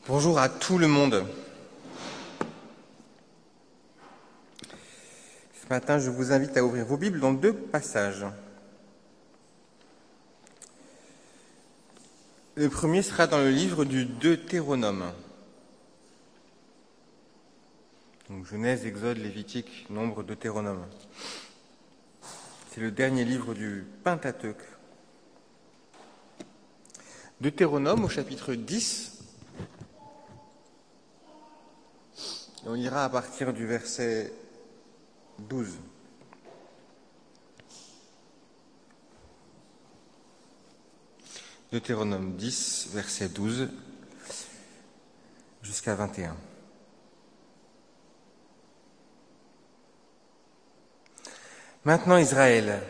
Bonjour à tout le monde. Ce matin, je vous invite à ouvrir vos Bibles dans deux passages. Le premier sera dans le livre du Deutéronome. Donc Genèse, Exode, Lévitique, Nombre, Deutéronome. C'est le dernier livre du Pentateuque. Deutéronome au chapitre 10. Et on lira à partir du verset 12. Deutéronome 10, verset 12 jusqu'à 21. Maintenant Israël,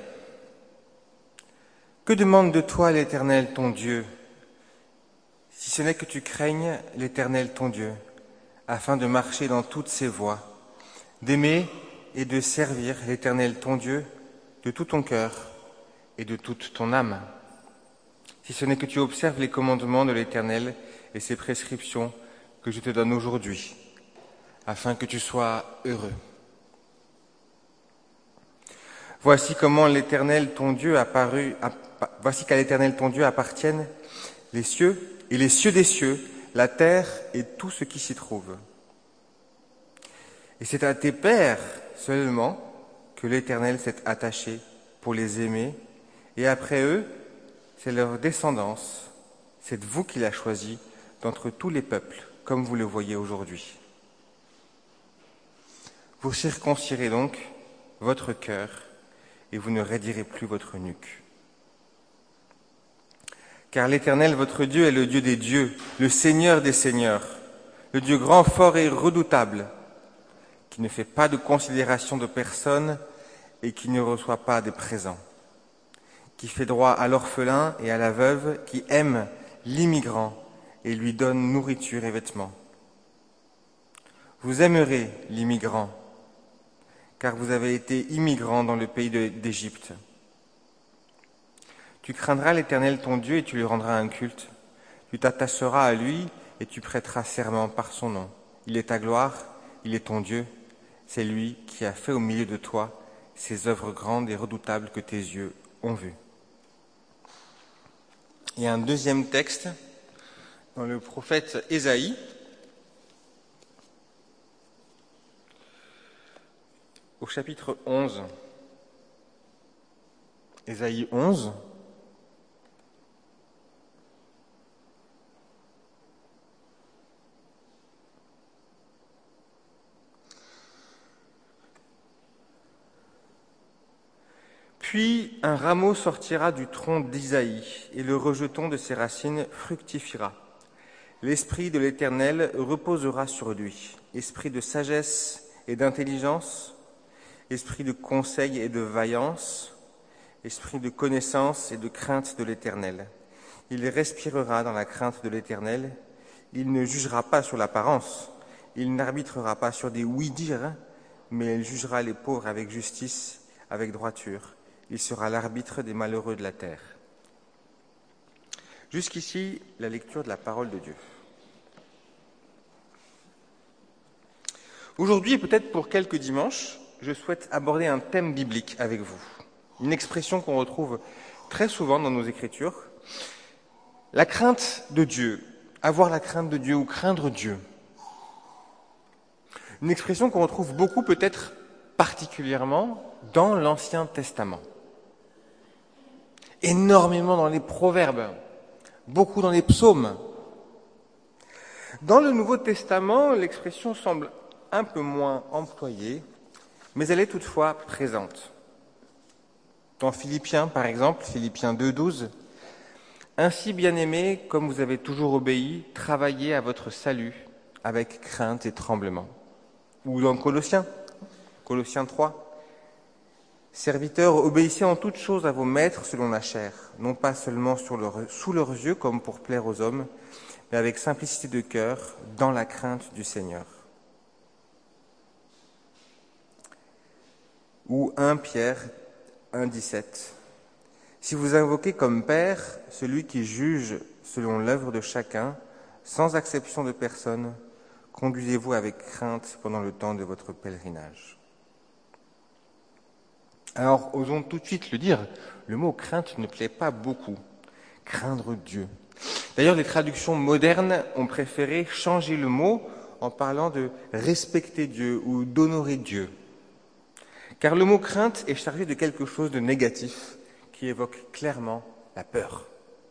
que demande de toi l'Éternel ton Dieu, si ce n'est que tu craignes l'Éternel ton Dieu, afin de marcher dans toutes ses voies, d'aimer et de servir l'Éternel ton Dieu de tout ton cœur et de toute ton âme, si ce n'est que tu observes les commandements de l'Éternel et ses prescriptions que je te donne aujourd'hui, afin que tu sois heureux. Voici qu'à l'Éternel ton Dieu appartiennent les cieux et les cieux des cieux, la terre et tout ce qui s'y trouve. Et c'est à tes pères seulement que l'Éternel s'est attaché pour les aimer, et après eux, c'est leur descendance. C'est vous qu'il a choisi d'entre tous les peuples, comme vous le voyez aujourd'hui. Vous circoncirez donc votre cœur, et vous ne raidirez plus votre nuque. Car l'Éternel, votre Dieu, est le Dieu des dieux, le Seigneur des seigneurs, le Dieu grand, fort et redoutable, qui ne fait pas de considération de personne et qui ne reçoit pas des présents, qui fait droit à l'orphelin et à la veuve, qui aime l'immigrant et lui donne nourriture et vêtements. Vous aimerez l'immigrant, car vous avez été immigrants dans le pays d'Égypte. Tu craindras l'Éternel ton Dieu et tu lui rendras un culte. Tu t'attacheras à lui et tu prêteras serment par son nom. Il est ta gloire, il est ton Dieu. C'est lui qui a fait au milieu de toi ces œuvres grandes et redoutables que tes yeux ont vues. Il y a un deuxième texte dans le prophète Ésaïe. Au chapitre 11, Ésaïe 11, Puis un rameau sortira du tronc d'Isaïe, et le rejeton de ses racines fructifiera. L'Esprit de l'Éternel reposera sur lui, esprit de sagesse et d'intelligence, esprit de conseil et de vaillance, esprit de connaissance et de crainte de l'Éternel. Il respirera dans la crainte de l'Éternel. Il ne jugera pas sur l'apparence. Il n'arbitrera pas sur des oui-dire, mais il jugera les pauvres avec justice, avec droiture. Il sera l'arbitre des malheureux de la terre. Jusqu'ici, la lecture de la parole de Dieu. Aujourd'hui, et peut-être pour quelques dimanches, je souhaite aborder un thème biblique avec vous. Une expression qu'on retrouve très souvent dans nos Écritures. La crainte de Dieu. Avoir la crainte de Dieu ou craindre Dieu. Une expression qu'on retrouve beaucoup, peut-être particulièrement, dans l'Ancien Testament. Énormément dans les proverbes, beaucoup dans les psaumes. Dans le Nouveau Testament, l'expression semble un peu moins employée, mais elle est toutefois présente. Dans Philippiens, par exemple, Philippiens 2,12, « Ainsi, bien-aimés, comme vous avez toujours obéi, travaillez à votre salut avec crainte et tremblement. » Ou dans Colossiens 3, « Serviteurs, obéissez en toutes choses à vos maîtres selon la chair, non pas seulement sous leurs yeux comme pour plaire aux hommes, mais avec simplicité de cœur, dans la crainte du Seigneur. » Ou 1 Pierre 1,17. « Si vous invoquez comme Père celui qui juge selon l'œuvre de chacun, sans acception de personne, conduisez-vous avec crainte pendant le temps de votre pèlerinage. Alors, osons tout de suite le dire, le mot crainte ne plaît pas beaucoup. Craindre Dieu. D'ailleurs, les traductions modernes ont préféré changer le mot en parlant de respecter Dieu ou d'honorer Dieu. Car le mot crainte est chargé de quelque chose de négatif qui évoque clairement la peur.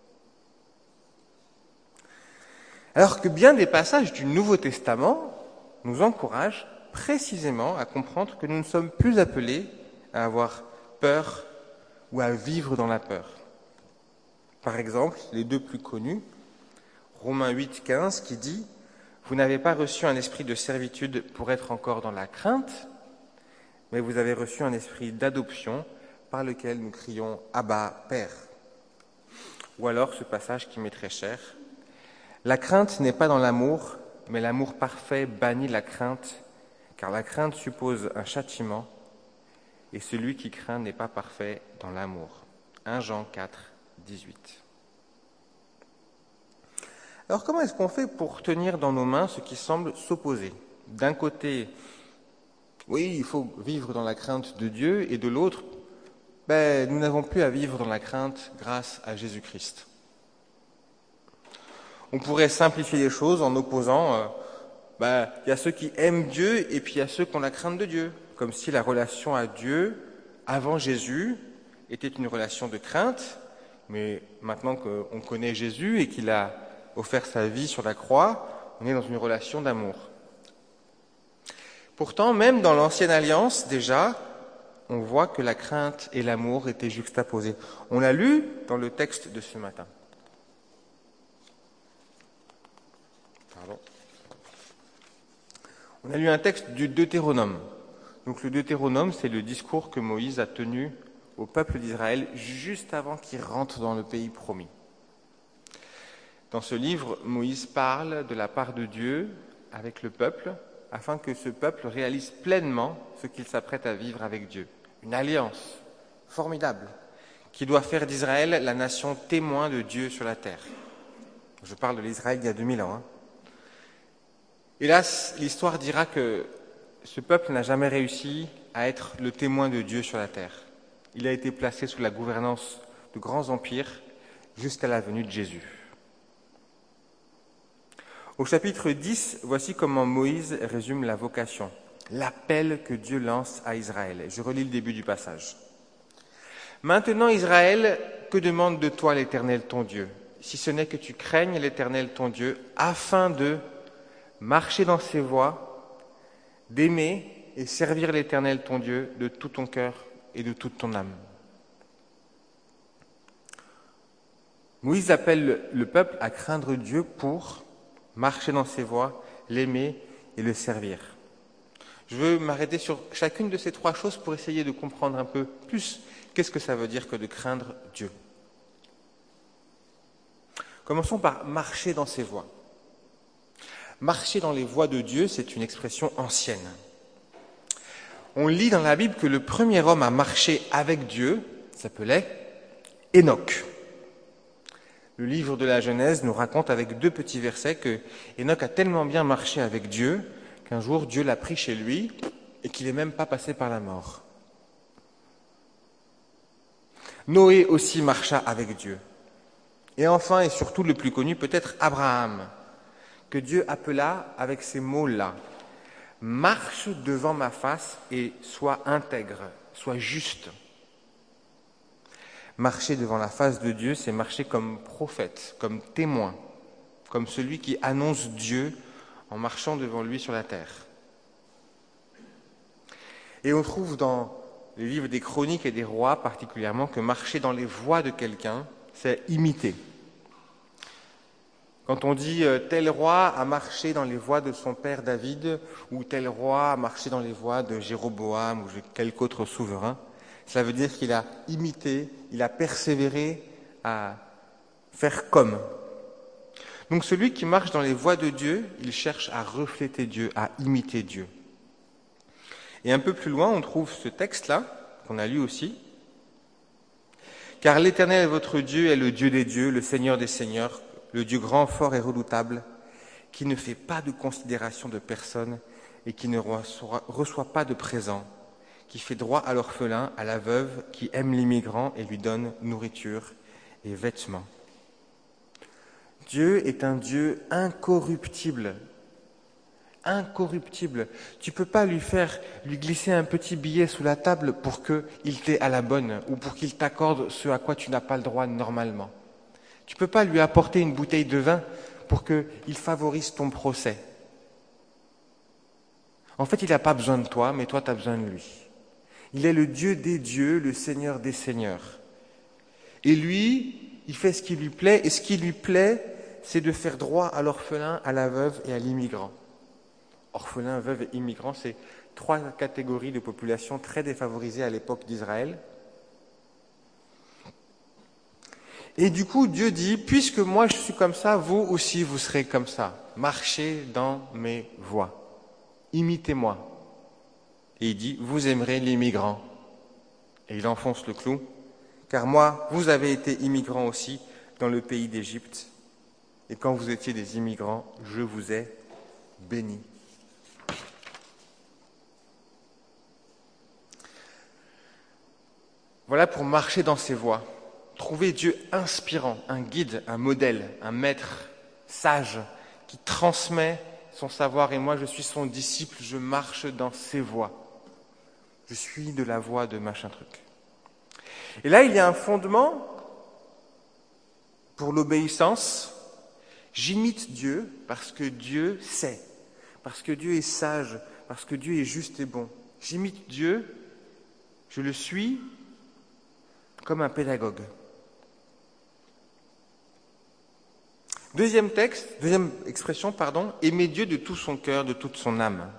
Alors que bien des passages du Nouveau Testament nous encouragent précisément à comprendre que nous ne sommes plus appelés à avoir peur ou à vivre dans la peur. Par exemple, les deux plus connus, Romains 8, 15, qui dit « Vous n'avez pas reçu un esprit de servitude pour être encore dans la crainte, mais vous avez reçu un esprit d'adoption par lequel nous crions « Abba, Père ». Ou alors ce passage qui m'est très cher, « La crainte n'est pas dans l'amour, mais l'amour parfait bannit la crainte, car la crainte suppose un châtiment, et celui qui craint n'est pas parfait dans l'amour. » 1 Jean 4, 18. Alors comment est-ce qu'on fait pour tenir dans nos mains ce qui semble s'opposer ? D'un côté, oui, il faut vivre dans la crainte de Dieu, et de l'autre, nous n'avons plus à vivre dans la crainte grâce à Jésus-Christ. On pourrait simplifier les choses en opposant, il y a ceux qui aiment Dieu et puis il y a ceux qui ont la crainte de Dieu, comme si la relation à Dieu, avant Jésus, était une relation de crainte, mais maintenant qu'on connaît Jésus et qu'il a offert sa vie sur la croix, on est dans une relation d'amour. Pourtant, même dans l'Ancienne Alliance, déjà, on voit que la crainte et l'amour étaient juxtaposés. On l'a lu dans le texte de ce matin. On a lu un texte du Deutéronome. Donc le Deutéronome, c'est le discours que Moïse a tenu au peuple d'Israël juste avant qu'il rentre dans le pays promis. Dans ce livre, Moïse parle de la part de Dieu avec le peuple, afin que ce peuple réalise pleinement ce qu'il s'apprête à vivre avec Dieu. Une alliance formidable qui doit faire d'Israël la nation témoin de Dieu sur la terre. Je parle de l'Israël il y a 2000 ans. Hélas, l'histoire dira que ce peuple n'a jamais réussi à être le témoin de Dieu sur la terre. Il a été placé sous la gouvernance de grands empires jusqu'à la venue de Jésus. Au chapitre 10, voici comment Moïse résume la vocation, l'appel que Dieu lance à Israël. Je relis le début du passage. « Maintenant, Israël, que demande de toi l'Éternel ton Dieu, si ce n'est que tu craignes l'Éternel ton Dieu, afin de marcher dans ses voies, d'aimer et servir l'Éternel ton Dieu de tout ton cœur et de toute ton âme. » Moïse appelle le peuple à craindre Dieu pour marcher dans ses voies, l'aimer et le servir. Je veux m'arrêter sur chacune de ces trois choses pour essayer de comprendre un peu plus qu'est-ce que ça veut dire que de craindre Dieu. Commençons par marcher dans ses voies. Marcher dans les voies de Dieu, c'est une expression ancienne. On lit dans la Bible que le premier homme à marcher avec Dieu s'appelait Enoch. Le livre de la Genèse nous raconte avec 2 petits versets que Enoch a tellement bien marché avec Dieu qu'un jour Dieu l'a pris chez lui et qu'il n'est même pas passé par la mort. Noé aussi marcha avec Dieu. Et enfin, et surtout le plus connu, peut-être Abraham, que Dieu appela avec ces mots-là. « Marche devant ma face et sois intègre, sois juste. » Marcher devant la face de Dieu, c'est marcher comme prophète, comme témoin, comme celui qui annonce Dieu en marchant devant lui sur la terre. Et on trouve dans les livres des Chroniques et des Rois particulièrement que marcher dans les voies de quelqu'un, c'est imiter. Quand on dit tel roi a marché dans les voies de son père David ou tel roi a marché dans les voies de Jéroboam ou quelque autre souverain, cela veut dire qu'il a imité, il a persévéré à faire comme. Donc celui qui marche dans les voies de Dieu, il cherche à refléter Dieu, à imiter Dieu. Et un peu plus loin, on trouve ce texte-là, qu'on a lu aussi. « Car l'Éternel votre Dieu est le Dieu des dieux, le Seigneur des seigneurs, le Dieu grand, fort et redoutable. qui ne fait pas de considération de personne et qui ne reçoit pas de présent, qui fait droit à l'orphelin, à la veuve, qui aime l'immigrant et lui donne nourriture et vêtements. Dieu est un Dieu incorruptible. Incorruptible. Tu ne peux pas lui glisser un petit billet sous la table pour qu'il t'ait à la bonne ou pour qu'il t'accorde ce à quoi tu n'as pas le droit normalement. Tu ne peux pas lui apporter une bouteille de vin pour qu'il favorise ton procès. En fait, il n'a pas besoin de toi, mais toi, tu as besoin de lui. Il est le Dieu des dieux, le Seigneur des seigneurs. Et lui, il fait ce qui lui plaît, et ce qui lui plaît, c'est de faire droit à l'orphelin, à la veuve et à l'immigrant. Orphelin, veuve et immigrant, c'est 3 catégories de population très défavorisées à l'époque d'Israël. Et du coup, Dieu dit, puisque moi je suis comme ça, vous aussi vous serez comme ça. Marchez dans mes voies. Imitez-moi. Et il dit, vous aimerez l'immigrant. Et il enfonce le clou. Car moi, vous avez été immigrants aussi dans le pays d'Égypte. Et quand vous étiez des immigrants, je vous ai bénis. Voilà pour marcher dans ses voies. Trouver Dieu inspirant, un guide, un modèle, un maître sage qui transmet son savoir. Et moi, je suis son disciple, je marche dans ses voies. Je suis de la voie de machin truc. Et là, il y a un fondement pour l'obéissance. J'imite Dieu parce que Dieu sait, parce que Dieu est sage, parce que Dieu est juste et bon. J'imite Dieu, je le suis comme un pédagogue. Deuxième expression, aimer Dieu de tout son cœur, de toute son âme.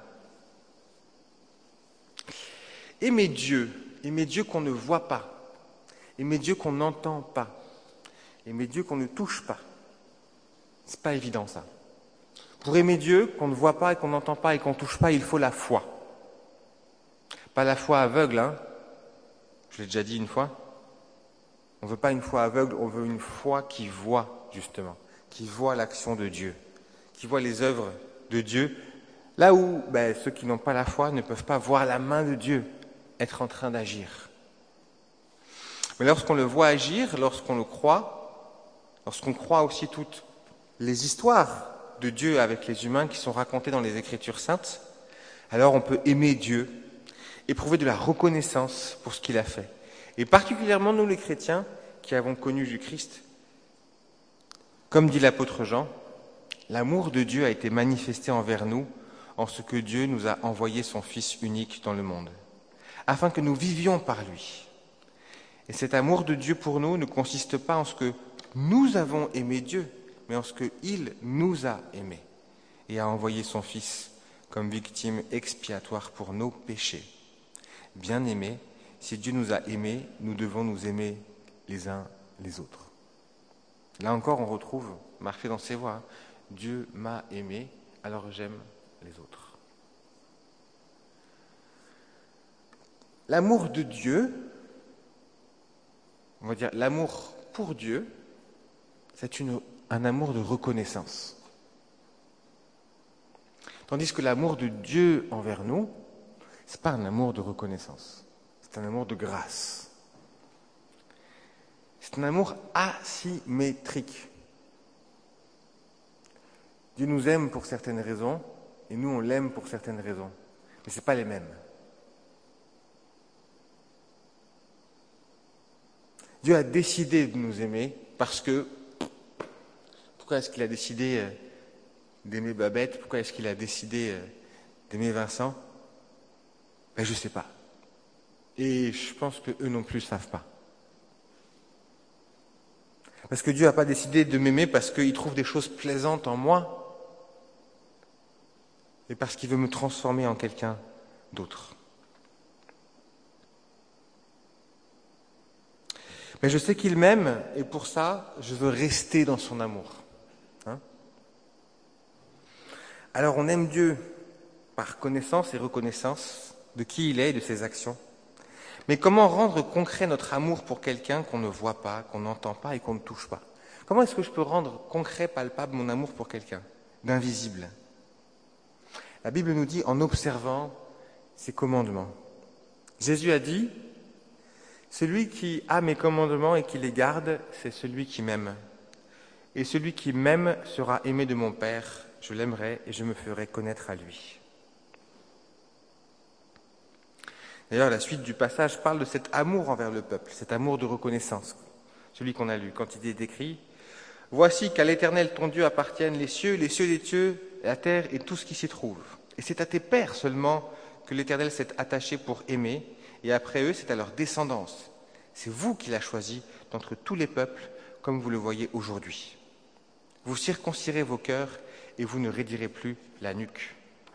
Aimer Dieu qu'on ne voit pas, aimer Dieu qu'on n'entend pas, aimer Dieu qu'on ne touche pas. C'est pas évident ça. Pour aimer Dieu qu'on ne voit pas et qu'on n'entend pas et qu'on ne touche pas, il faut la foi. Pas la foi aveugle, hein. Je l'ai déjà dit une fois. On ne veut pas une foi aveugle, on veut une foi qui voit, justement, qui voit l'action de Dieu, qui voit les œuvres de Dieu, là où ceux qui n'ont pas la foi ne peuvent pas voir la main de Dieu être en train d'agir. Mais lorsqu'on le voit agir, lorsqu'on le croit, lorsqu'on croit aussi toutes les histoires de Dieu avec les humains qui sont racontées dans les Écritures saintes, alors on peut aimer Dieu, éprouver de la reconnaissance pour ce qu'il a fait. Et particulièrement nous les chrétiens qui avons connu du Christ, comme dit l'apôtre Jean, l'amour de Dieu a été manifesté envers nous en ce que Dieu nous a envoyé son Fils unique dans le monde, afin que nous vivions par lui. Et cet amour de Dieu pour nous ne consiste pas en ce que nous avons aimé Dieu, mais en ce qu'il nous a aimés et a envoyé son Fils comme victime expiatoire pour nos péchés. Bien-aimés, si Dieu nous a aimés, nous devons nous aimer les uns les autres. Là encore, on retrouve, marqué dans ses voies, Dieu m'a aimé, alors j'aime les autres. L'amour de Dieu, on va dire l'amour pour Dieu, c'est un amour de reconnaissance. Tandis que l'amour de Dieu envers nous, ce n'est pas un amour de reconnaissance, c'est un amour de grâce. C'est un amour asymétrique. Dieu nous aime pour certaines raisons, et nous on l'aime pour certaines raisons, mais ce n'est pas les mêmes. Dieu a décidé de nous aimer parce que, pourquoi est-ce qu'il a décidé d'aimer Babette? Pourquoi est-ce qu'il a décidé d'aimer Vincent? Je ne sais pas. Et je pense qu'eux non plus ne savent pas. Parce que Dieu n'a pas décidé de m'aimer parce qu'il trouve des choses plaisantes en moi, mais parce qu'il veut me transformer en quelqu'un d'autre. Mais je sais qu'il m'aime, et pour ça, je veux rester dans son amour. Alors on aime Dieu par connaissance et reconnaissance de qui il est et de ses actions. Mais comment rendre concret notre amour pour quelqu'un qu'on ne voit pas, qu'on n'entend pas et qu'on ne touche pas? Comment est-ce que je peux rendre concret, palpable mon amour pour quelqu'un? d'invisible. La Bible nous dit en observant ses commandements. Jésus a dit, « Celui qui a mes commandements et qui les garde, c'est celui qui m'aime. Et celui qui m'aime sera aimé de mon Père, je l'aimerai et je me ferai connaître à lui. » D'ailleurs, la suite du passage parle de cet amour envers le peuple, cet amour de reconnaissance, celui qu'on a lu, quand il est écrit « Voici qu'à l'Éternel ton Dieu appartiennent les cieux des cieux, la terre et tout ce qui s'y trouve. Et c'est à tes pères seulement que l'Éternel s'est attaché pour aimer, et après eux, c'est à leur descendance. C'est vous qui l'avez choisi d'entre tous les peuples, comme vous le voyez aujourd'hui. Vous circoncirez vos cœurs et vous ne raidirez plus la nuque. »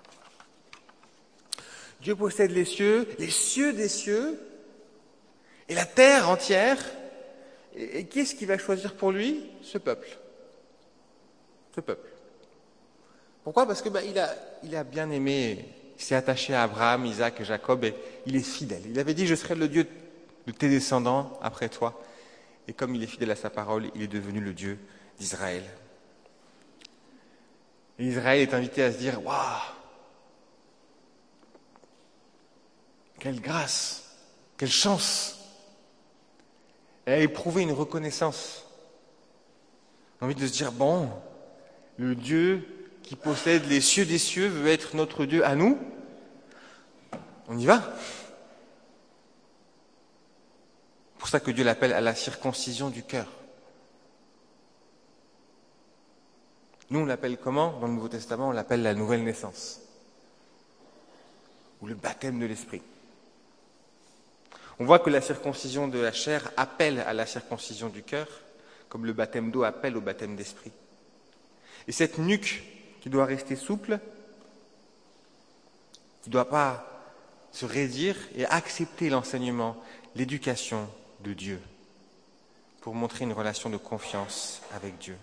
Dieu possède les cieux des cieux, et la terre entière. Et qui est-ce qui va choisir pour lui? Ce peuple. Ce peuple. Pourquoi? Parce que il a bien aimé, il s'est attaché à Abraham, Isaac et Jacob, et il est fidèle. Il avait dit, je serai le Dieu de tes descendants après toi. Et comme il est fidèle à sa parole, il est devenu le Dieu d'Israël. Et Israël est invité à se dire, waouh! Quelle grâce, quelle chance, et à éprouver une reconnaissance. On a envie de se dire, bon, le Dieu qui possède les cieux des cieux veut être notre Dieu à nous. On y va. C'est pour ça que Dieu l'appelle à la circoncision du cœur. Nous, on l'appelle comment? Dans le Nouveau Testament, on l'appelle la nouvelle naissance. Ou le baptême de l'Esprit. On voit que la circoncision de la chair appelle à la circoncision du cœur, comme le baptême d'eau appelle au baptême d'esprit. Et cette nuque qui doit rester souple, qui ne doit pas se raidir et accepter l'enseignement, l'éducation de Dieu, pour montrer une relation de confiance avec Dieu.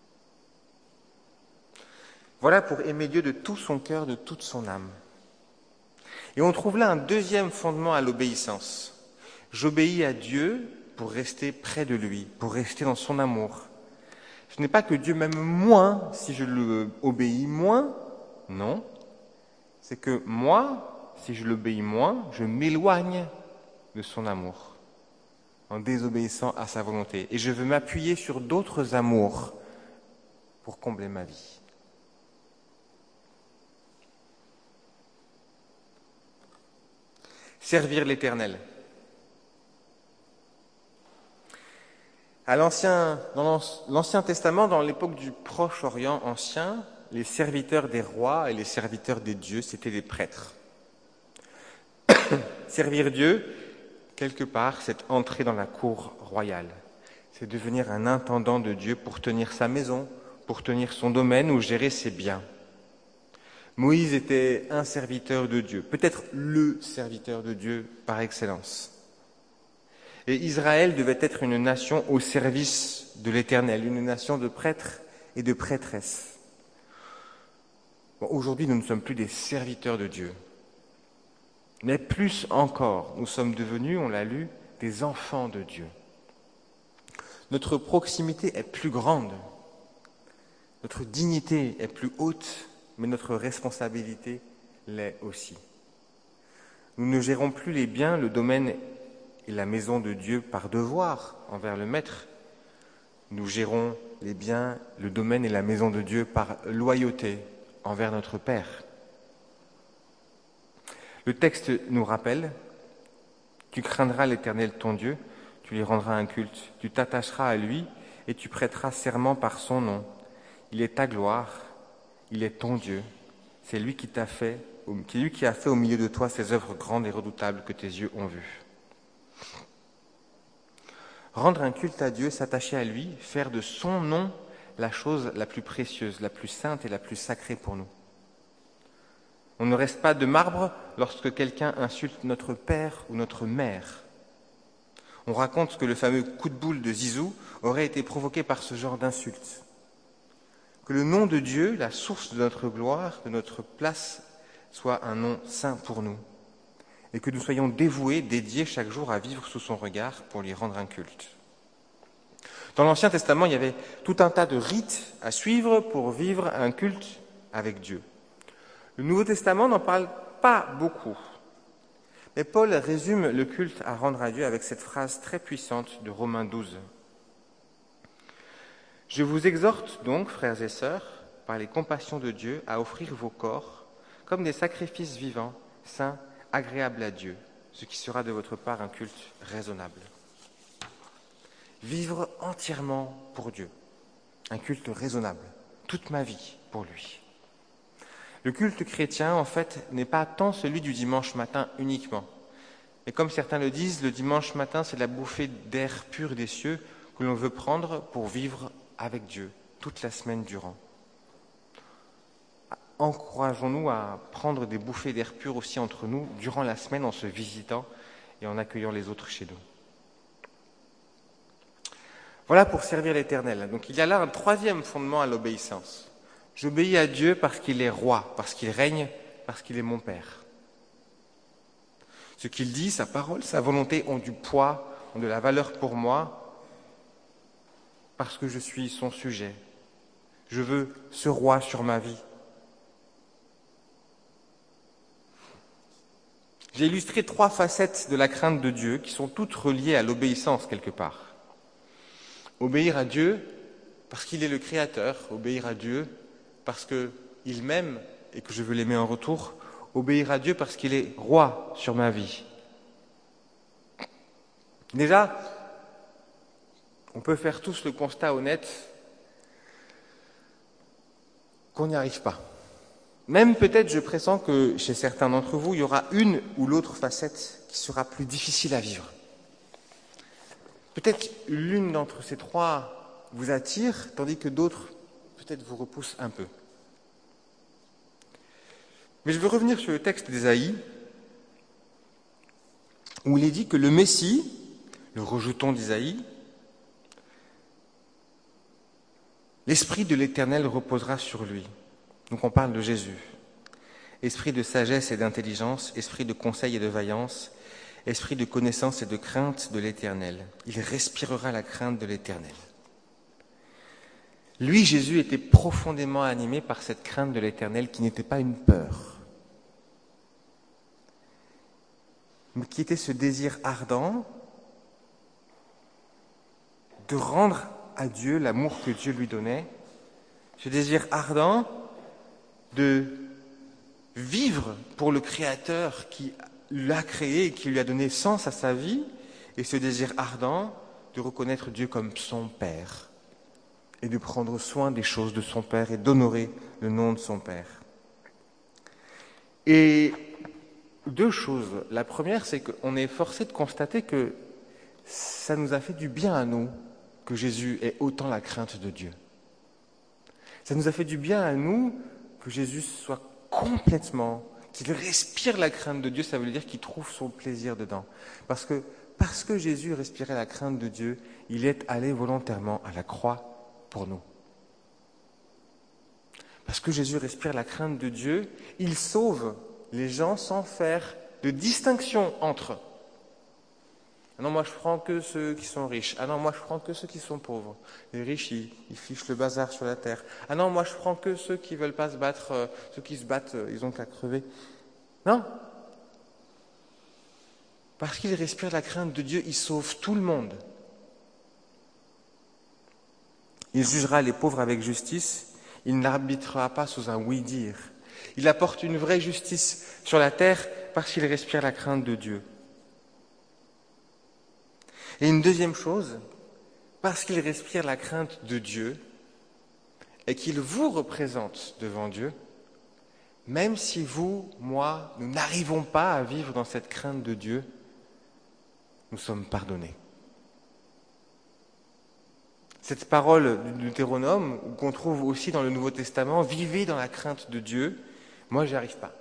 Voilà pour aimer Dieu de tout son cœur, de toute son âme. Et on trouve là un deuxième fondement à l'obéissance. J'obéis à Dieu pour rester près de lui, pour rester dans son amour. Ce n'est pas que Dieu m'aime moins si je l'obéis moins, non. C'est que moi, si je l'obéis moins, je m'éloigne de son amour, en désobéissant à sa volonté. Et je veux m'appuyer sur d'autres amours pour combler ma vie. Servir l'Éternel. Dans l'Ancien Testament, dans l'époque du Proche-Orient ancien, les serviteurs des rois et les serviteurs des dieux, c'était des prêtres. Servir Dieu, quelque part, c'est entrer dans la cour royale. C'est devenir un intendant de Dieu pour tenir sa maison, pour tenir son domaine ou gérer ses biens. Moïse était un serviteur de Dieu, peut-être le serviteur de Dieu par excellence. Et Israël devait être une nation au service de l'Éternel, une nation de prêtres et de prêtresses. Bon, aujourd'hui, nous ne sommes plus des serviteurs de Dieu. Mais plus encore, nous sommes devenus, on l'a lu, des enfants de Dieu. Notre proximité est plus grande, notre dignité est plus haute, mais notre responsabilité l'est aussi. Nous ne gérons plus les biens, le domaine et la maison de Dieu par devoir envers le Maître. Nous gérons les biens, le domaine et la maison de Dieu par loyauté envers notre Père. Le texte nous rappelle, tu craindras l'Éternel ton Dieu, tu lui rendras un culte, tu t'attacheras à lui et tu prêteras serment par son nom. Il est ta gloire, il est ton Dieu, c'est lui qui a fait au milieu de toi ces œuvres grandes et redoutables que tes yeux ont vues. Rendre un culte à Dieu, s'attacher à lui, faire de son nom la chose la plus précieuse, la plus sainte et la plus sacrée pour nous. On ne reste pas de marbre lorsque quelqu'un insulte notre père ou notre mère. On raconte que le fameux coup de boule de Zizou aurait été provoqué par ce genre d'insulte. Que le nom de Dieu, la source de notre gloire, de notre place, soit un nom saint pour nous. Et que nous soyons dévoués, dédiés chaque jour à vivre sous son regard pour lui rendre un culte. Dans l'Ancien Testament, il y avait tout un tas de rites à suivre pour vivre un culte avec Dieu. Le Nouveau Testament n'en parle pas beaucoup. Mais Paul résume le culte à rendre à Dieu avec cette phrase très puissante de Romains 12. « Je vous exhorte donc, frères et sœurs, par les compassions de Dieu, à offrir vos corps comme des sacrifices vivants, saints, agréables à Dieu, ce qui sera de votre part un culte raisonnable. » Vivre entièrement pour Dieu, un culte raisonnable, toute ma vie pour lui. Le culte chrétien, en fait, n'est pas tant celui du dimanche matin uniquement. Mais comme certains le disent, le dimanche matin, c'est la bouffée d'air pur des cieux que l'on veut prendre pour vivre avec Dieu toute la semaine durant. Encourageons-nous à prendre des bouffées d'air pur aussi entre nous durant la semaine en se visitant et en accueillant les autres chez nous. Voilà pour servir l'Éternel. Donc il y a là un troisième fondement à l'obéissance. J'obéis à Dieu parce qu'il est roi, parce qu'il règne, parce qu'il est mon Père. Ce qu'il dit, sa parole, sa volonté ont du poids, ont de la valeur pour moi, parce que je suis son sujet. Je veux ce roi sur ma vie. J'ai illustré 3 facettes de la crainte de Dieu qui sont toutes reliées à l'obéissance quelque part. Obéir à Dieu parce qu'il est le Créateur, obéir à Dieu parce qu'il m'aime et que je veux l'aimer en retour, obéir à Dieu parce qu'il est roi sur ma vie. Déjà, on peut faire tous le constat honnête qu'on n'y arrive pas. Même peut-être, je pressens que chez certains d'entre vous, il y aura une ou l'autre facette qui sera plus difficile à vivre. Peut-être l'une d'entre ces 3 vous attire, tandis que d'autres, peut-être, vous repoussent un peu. Mais je veux revenir sur le texte d'Ésaïe, où il est dit que le Messie, le rejeton d'Ésaïe, l'Esprit de l'Éternel reposera sur lui. Donc on parle de Jésus. Esprit de sagesse et d'intelligence, esprit de conseil et de vaillance, esprit de connaissance et de crainte de l'Éternel. Il respirera la crainte de l'Éternel. Lui, Jésus, était profondément animé par cette crainte de l'Éternel qui n'était pas une peur, mais qui était ce désir ardent de rendre à Dieu l'amour que Dieu lui donnait, ce désir ardent de vivre pour le Créateur qui l'a créé et qui lui a donné sens à sa vie, et ce désir ardent de reconnaître Dieu comme son Père et de prendre soin des choses de son Père et d'honorer le nom de son Père. Et 2 choses. La première, c'est qu'on est forcé de constater que ça nous a fait du bien à nous que Jésus ait autant la crainte de Dieu. Ça nous a fait du bien à nous que Jésus soit complètement, qu'il respire la crainte de Dieu, ça veut dire qu'il trouve son plaisir dedans. Parce que Jésus respirait la crainte de Dieu, il est allé volontairement à la croix pour nous. Parce que Jésus respire la crainte de Dieu, il sauve les gens sans faire de distinction entre eux. Ah non, moi je prends que ceux qui sont riches. Ah non, moi je prends que ceux qui sont pauvres. Les riches, ils fichent le bazar sur la terre. Ah non, moi je prends que ceux qui veulent pas se battre. Ceux qui se battent, ils ont qu'à crever. Non. Parce qu'il respire la crainte de Dieu, il sauve tout le monde. Il jugera les pauvres avec justice. Il n'arbitrera pas sous un oui-dire. Il apporte une vraie justice sur la terre parce qu'il respire la crainte de Dieu. Et une deuxième chose, parce qu'il respire la crainte de Dieu et qu'il vous représente devant Dieu, même si vous, moi, nous n'arrivons pas à vivre dans cette crainte de Dieu, nous sommes pardonnés. Cette parole du Deutéronome, qu'on trouve aussi dans le Nouveau Testament, vivez dans la crainte de Dieu, moi, j'y arrive pas.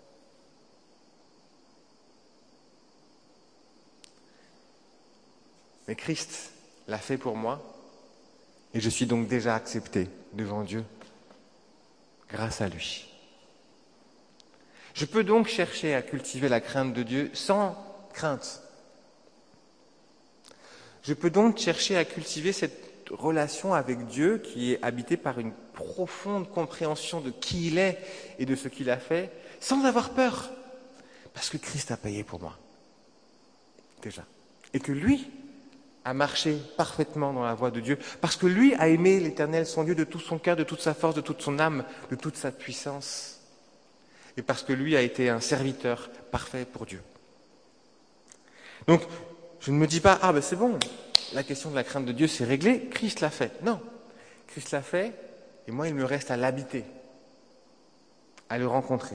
Mais Christ l'a fait pour moi, et je suis donc déjà accepté devant Dieu, grâce à lui. Je peux donc chercher à cultiver la crainte de Dieu sans crainte. Je peux donc chercher à cultiver cette relation avec Dieu qui est habitée par une profonde compréhension de qui il est et de ce qu'il a fait, sans avoir peur, parce que Christ a payé pour moi, déjà. Et que lui a marché parfaitement dans la voie de Dieu, parce que lui a aimé l'Éternel, son Dieu, de tout son cœur, de toute sa force, de toute son âme, de toute sa puissance, et parce que lui a été un serviteur parfait pour Dieu. Donc, je ne me dis pas, c'est bon, la question de la crainte de Dieu, c'est réglé, Christ l'a fait. Non, Christ l'a fait, et moi, il me reste à l'habiter, à le rencontrer.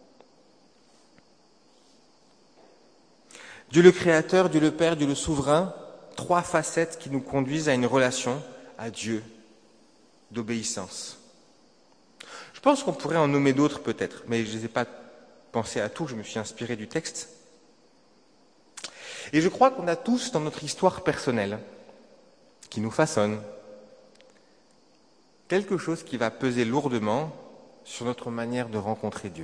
Dieu le Créateur, Dieu le Père, Dieu le Souverain, 3 facettes qui nous conduisent à une relation à Dieu d'obéissance. Je pense qu'on pourrait en nommer d'autres peut-être, mais je ne les ai pas pensé à tout, je me suis inspiré du texte. Et je crois qu'on a tous dans notre histoire personnelle, qui nous façonne, quelque chose qui va peser lourdement sur notre manière de rencontrer Dieu.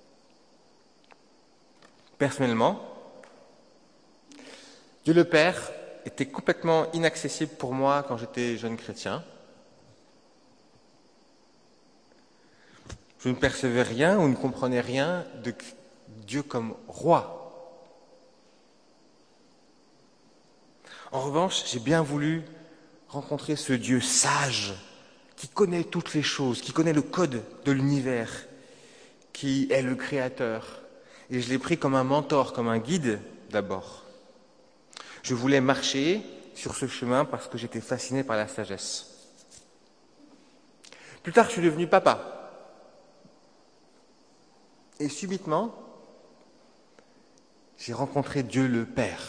Personnellement, Dieu le Père était complètement inaccessible pour moi quand j'étais jeune chrétien. Je ne percevais rien ou ne comprenais rien de Dieu comme roi. En revanche, j'ai bien voulu rencontrer ce Dieu sage, qui connaît toutes les choses, qui connaît le code de l'univers, qui est le Créateur. Et je l'ai pris comme un mentor, comme un guide d'abord. Je voulais marcher sur ce chemin parce que j'étais fasciné par la sagesse. Plus tard, je suis devenu papa. Et subitement, j'ai rencontré Dieu le Père.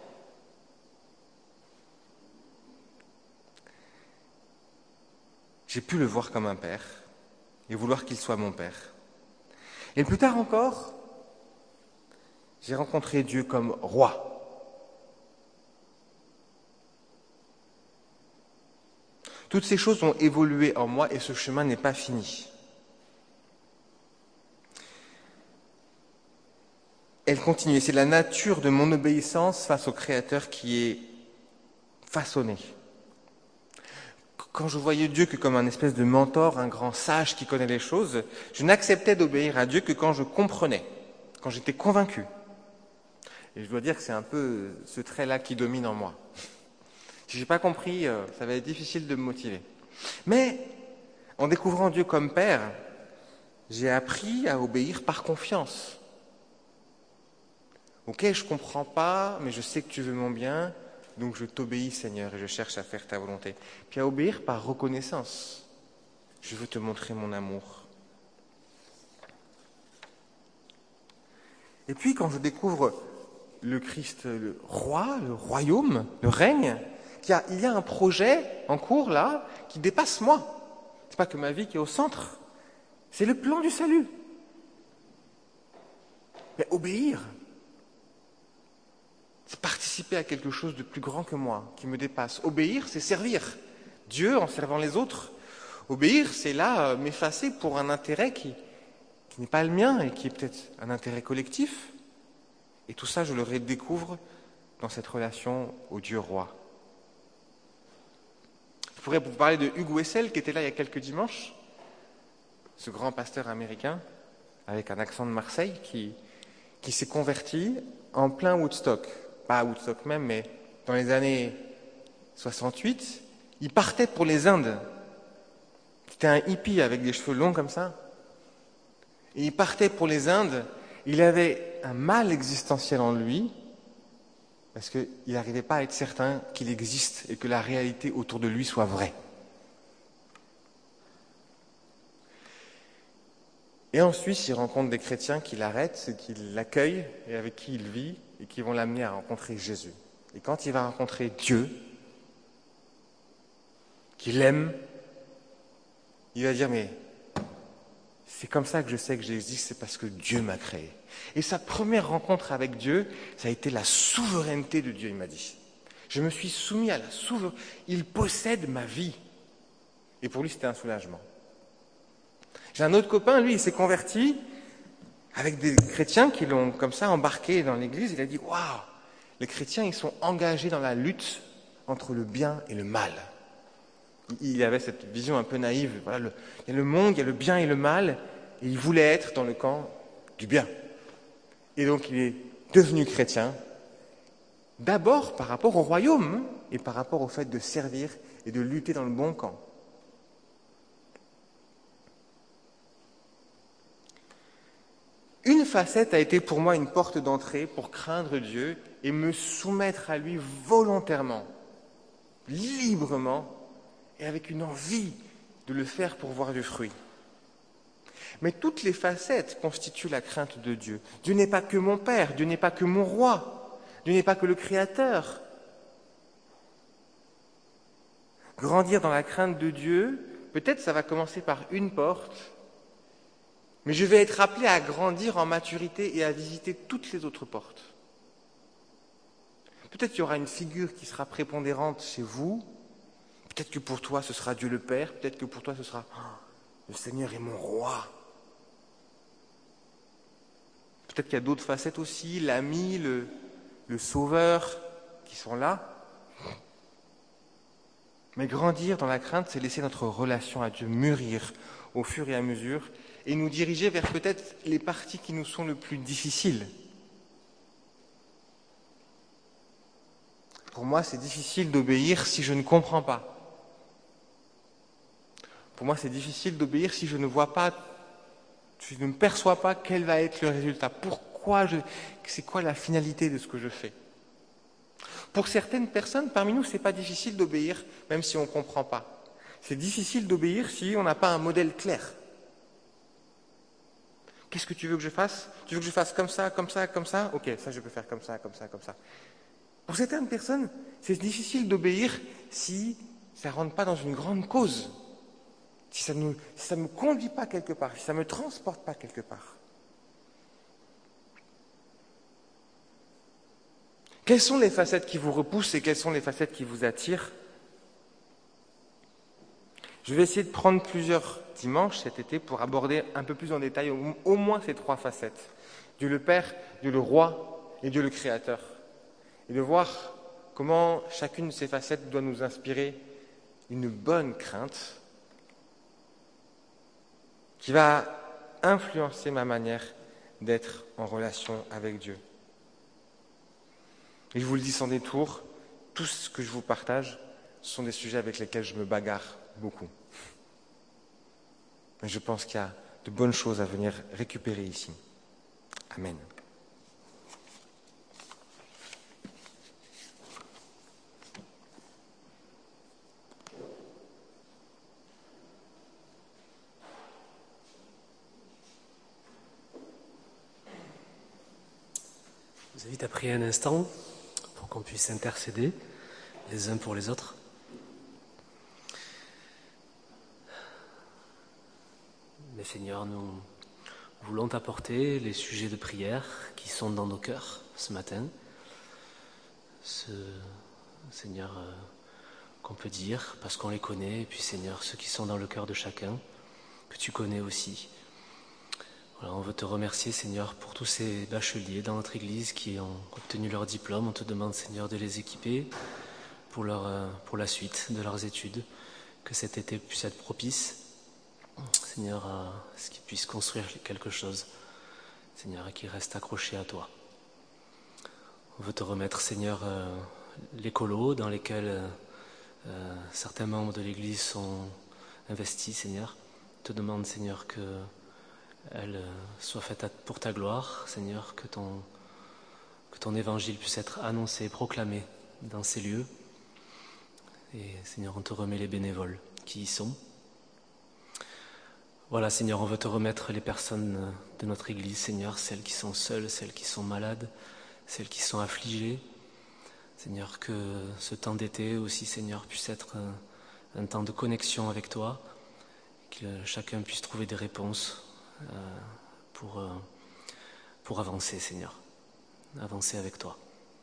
J'ai pu le voir comme un père et vouloir qu'il soit mon père. Et plus tard encore, j'ai rencontré Dieu comme roi. Toutes ces choses ont évolué en moi et ce chemin n'est pas fini. Elle continue. Et c'est la nature de mon obéissance face au Créateur qui est façonnée. Quand je voyais Dieu que comme un espèce de mentor, un grand sage qui connaît les choses, je n'acceptais d'obéir à Dieu que quand je comprenais, quand j'étais convaincu. Et je dois dire que c'est un peu ce trait-là qui domine en moi. Si je n'ai pas compris, ça va être difficile de me motiver. Mais en découvrant Dieu comme Père, j'ai appris à obéir par confiance. Ok, je ne comprends pas, mais je sais que tu veux mon bien, donc je t'obéis, Seigneur, et je cherche à faire ta volonté. Puis à obéir par reconnaissance. Je veux te montrer mon amour. Et puis quand je découvre le Christ, le roi, le royaume, le règne, il y a un projet en cours là qui dépasse moi. C'est pas que ma vie qui est au centre, c'est le plan du salut. Mais obéir, c'est participer à quelque chose de plus grand que moi, qui me dépasse. Obéir, c'est servir Dieu en servant les autres. Obéir, c'est là m'effacer pour un intérêt qui n'est pas le mien et qui est peut-être un intérêt collectif. Et tout ça, je le redécouvre dans cette relation au Dieu roi. Je pourrais vous parler de Hugh Wessel, qui était là il y a quelques dimanches, ce grand pasteur américain, avec un accent de Marseille, qui s'est converti en plein Woodstock. Pas à Woodstock même, mais dans les années 68, il partait pour les Indes. C'était un hippie avec des cheveux longs comme ça. Et il partait pour les Indes. Il avait un mal existentiel en lui, parce qu'il n'arrivait pas à être certain qu'il existe et que la réalité autour de lui soit vraie. Et ensuite, il rencontre des chrétiens qui l'arrêtent, qui l'accueillent et avec qui il vit et qui vont l'amener à rencontrer Jésus. Et quand il va rencontrer Dieu, qu'il aime, il va dire, mais c'est comme ça que je sais que j'existe, c'est parce que Dieu m'a créé. Et sa première rencontre avec Dieu, ça a été la souveraineté de Dieu, il m'a dit. Je me suis soumis à la souveraineté. Il possède ma vie. Et pour lui, c'était un soulagement. J'ai un autre copain, lui, il s'est converti avec des chrétiens qui l'ont comme ça embarqué dans l'église. Il a dit, waouh, les chrétiens, ils sont engagés dans la lutte entre le bien et le mal. Il avait cette vision un peu naïve. Voilà, il y a le monde, il y a le bien et le mal, et il voulait être dans le camp du bien. Et donc il est devenu chrétien, d'abord par rapport au royaume et par rapport au fait de servir et de lutter dans le bon camp. Une facette a été pour moi une porte d'entrée pour craindre Dieu et me soumettre à lui volontairement, librement et avec une envie de le faire pour voir du fruit. Mais toutes les facettes constituent la crainte de Dieu. Dieu n'est pas que mon Père, Dieu n'est pas que mon roi, Dieu n'est pas que le Créateur. Grandir dans la crainte de Dieu, peut-être ça va commencer par une porte, mais je vais être appelé à grandir en maturité et à visiter toutes les autres portes. Peut-être qu'il y aura une figure qui sera prépondérante chez vous. Peut-être que pour toi, ce sera Dieu le Père. Peut-être que pour toi, ce sera le Seigneur est mon roi. Peut-être qu'il y a d'autres facettes aussi, l'ami, le sauveur, qui sont là. Mais grandir dans la crainte, c'est laisser notre relation à Dieu mûrir au fur et à mesure et nous diriger vers peut-être les parties qui nous sont le plus difficiles. Pour moi, c'est difficile d'obéir si je ne comprends pas. Pour moi, c'est difficile d'obéir si je ne vois pas, si je ne perçois pas quel va être le résultat. C'est quoi la finalité de ce que je fais? Pour certaines personnes, parmi nous, c'est pas difficile d'obéir, même si on ne comprend pas. C'est difficile d'obéir si on n'a pas un modèle clair. Qu'est-ce que tu veux que je fasse? Tu veux que je fasse comme ça, comme ça, comme ça? Ok, ça je peux faire comme ça, comme ça, comme ça. Pour certaines personnes, c'est difficile d'obéir si ça ne rentre pas dans une grande cause, si ça ne me conduit pas quelque part, si ça ne me transporte pas quelque part. Quelles sont les facettes qui vous repoussent et quelles sont les facettes qui vous attirent? Je vais essayer de prendre plusieurs dimanches cet été pour aborder un peu plus en détail au moins ces trois facettes. Dieu le Père, Dieu le Roi et Dieu le Créateur. Et de voir comment chacune de ces facettes doit nous inspirer une bonne crainte qui va influencer ma manière d'être en relation avec Dieu. Et je vous le dis sans détour, tout ce que je vous partage sont des sujets avec lesquels je me bagarre beaucoup. Mais je pense qu'il y a de bonnes choses à venir récupérer ici. Amen. Je vous invite à prier un instant pour qu'on puisse intercéder les uns pour les autres. Mais Seigneur, nous voulons t'apporter les sujets de prière qui sont dans nos cœurs ce matin. Seigneur, qu'on peut dire parce qu'on les connaît, et puis Seigneur, ceux qui sont dans le cœur de chacun, que tu connais aussi. Voilà, on veut te remercier, Seigneur, pour tous ces bacheliers dans notre Église qui ont obtenu leur diplôme. On te demande, Seigneur, de les équiper pour la suite de leurs études, que cet été puisse être propice, Seigneur, à ce qu'ils puissent construire quelque chose, Seigneur, et qu'ils restent accrochés à toi. On veut te remettre, Seigneur, les colos dans lesquels certains membres de l'Église sont investis, Seigneur. On te demande, Seigneur, qu'elle soit faite pour ta gloire, Seigneur, que ton évangile puisse être annoncé, proclamé dans ces lieux. Et Seigneur, on te remet les bénévoles qui y sont. Voilà, Seigneur, on veut te remettre les personnes de notre Église, Seigneur, celles qui sont seules, celles qui sont malades, celles qui sont affligées. Seigneur, que ce temps d'été aussi, Seigneur, puisse être un temps de connexion avec toi, que chacun puisse trouver des réponses pour avancer, Seigneur, avancer avec toi.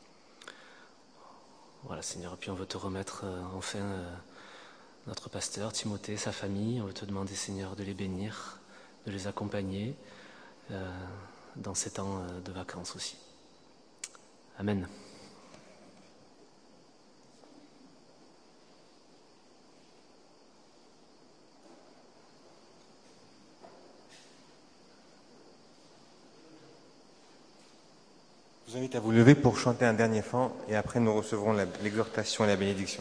Voilà, Seigneur, et puis on veut te remettre enfin notre pasteur Timothée, sa famille. On veut te demander, Seigneur, de les bénir, de les accompagner dans ces temps de vacances aussi. Amen. Je vous invite à vous lever pour chanter un dernier chant et après nous recevrons l'exhortation et la bénédiction.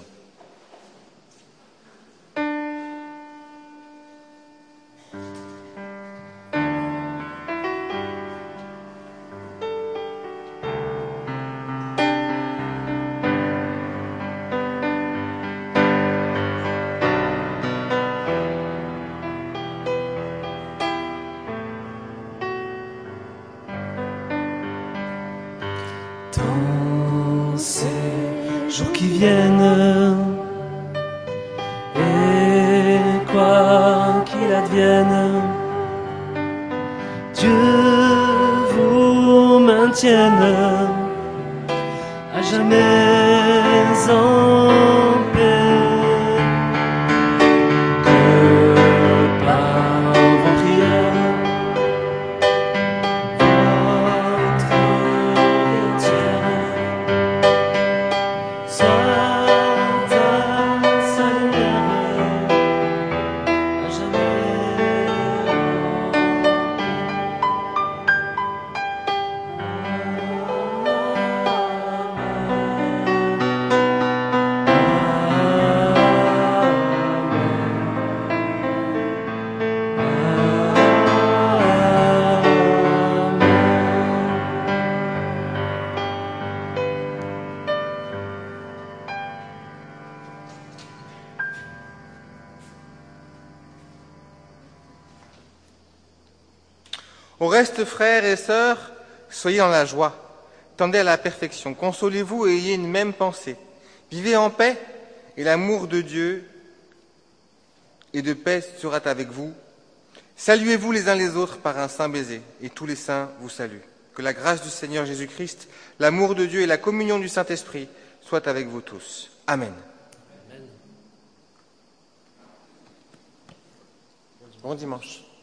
Dans ces jours qui viennent, et quoi qu'il advienne, Dieu vous maintienne à jamais en paix, que par vos prières votre vie entière soit à sa lumière à jamais Au reste, frères et sœurs, soyez dans la joie, tendez à la perfection, consolez-vous et ayez une même pensée. Vivez en paix et l'amour de Dieu et de paix sera avec vous. Saluez-vous les uns les autres par un saint baiser et tous les saints vous saluent. Que la grâce du Seigneur Jésus-Christ, l'amour de Dieu et la communion du Saint-Esprit soient avec vous tous. Amen. Bon dimanche.